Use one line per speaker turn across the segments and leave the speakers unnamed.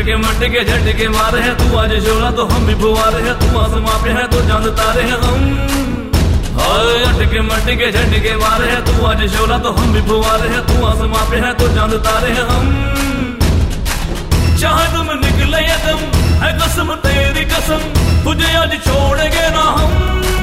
मटके झटके मारे हैं, तू आज शोला तो हम भी फुवारे हैं, तू आसमां पे है तो चांद तारे हैं हम। अटके मटके झटके मारे हैं, तू आज शोला तो हम भी फुवारे हैं, तू आसमां पे है तो चांद तारे हैं हम। चाहे तुम निकले ये दम है कसम तेरी कसम, तुझे आज छोड़ेंगे ना हम।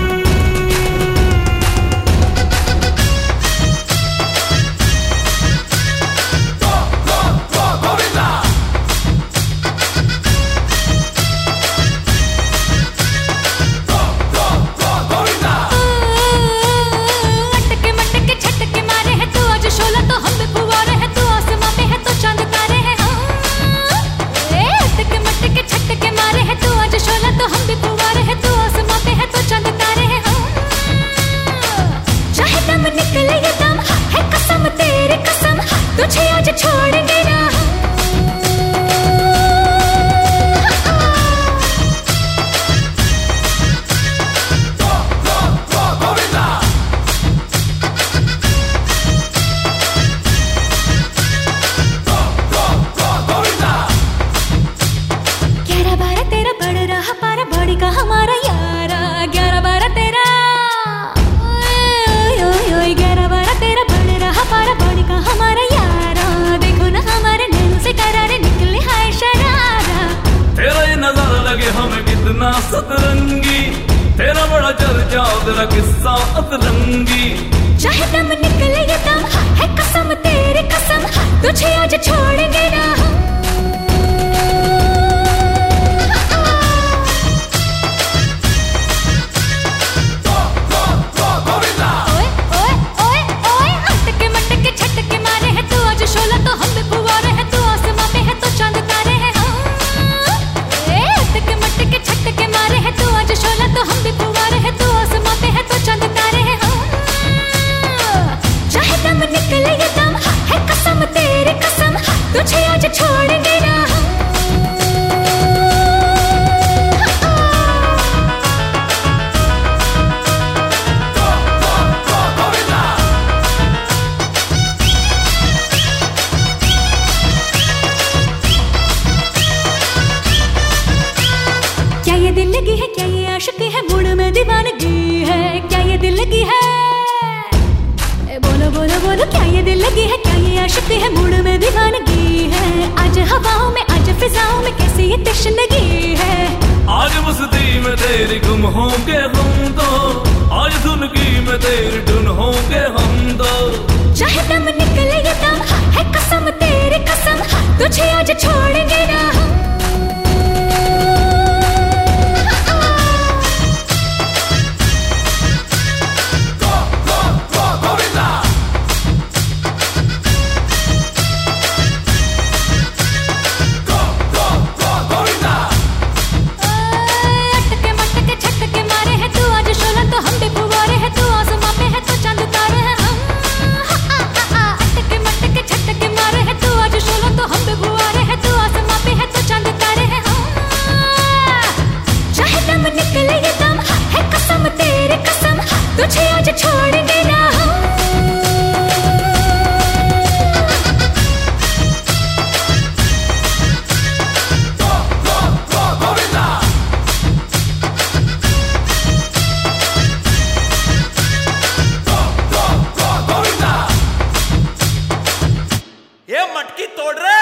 तुझे आज छोड़ेंगे ना ग्यारह बारह तेरा बढ़ रहा पारा बॉडी का हमारा यारा, 11-12 तेरा 11-12 तेरा बढ़ रहा पारा बॉडी का हमारा यारा। देखो ना हमारे नैनों से करारे निकले हाय शरारा। तेरा ये नजारा लगे हमें कितना सतरंगी, तेरा बड़ा चर्चा तेरा किस्सा अतरंगी।
चाहे दम निकले ये दम है कसम तेरी कसम, तुझे आज छोड़ेंगे ना हम। तुझे आज छोड़ेंगे ना हम। क्या ये दिल लगी है, क्या ये आशिकी है, मूड में दीवानगी है, क्या ये दिल लगी है, बोलो बोलो बोलो। क्या ये दिल लगी है, क्या ये आशिकी है, मूड में दीवानगी है। आज हवाओं में आज फिजाओं में कैसी ये तशनगी है।
आज मस्ती में तेरी गुम होंगे हम तो, आज धुन की में तेरी धुन होंगे हम तो।
चाहे दम निकले ये दम है कसम तेरी कसम, तुझे आज छोड़ेंगे ना हम। तुझे आज छोड़ेंगे ना हम।
ये मटकी तोड़ रहे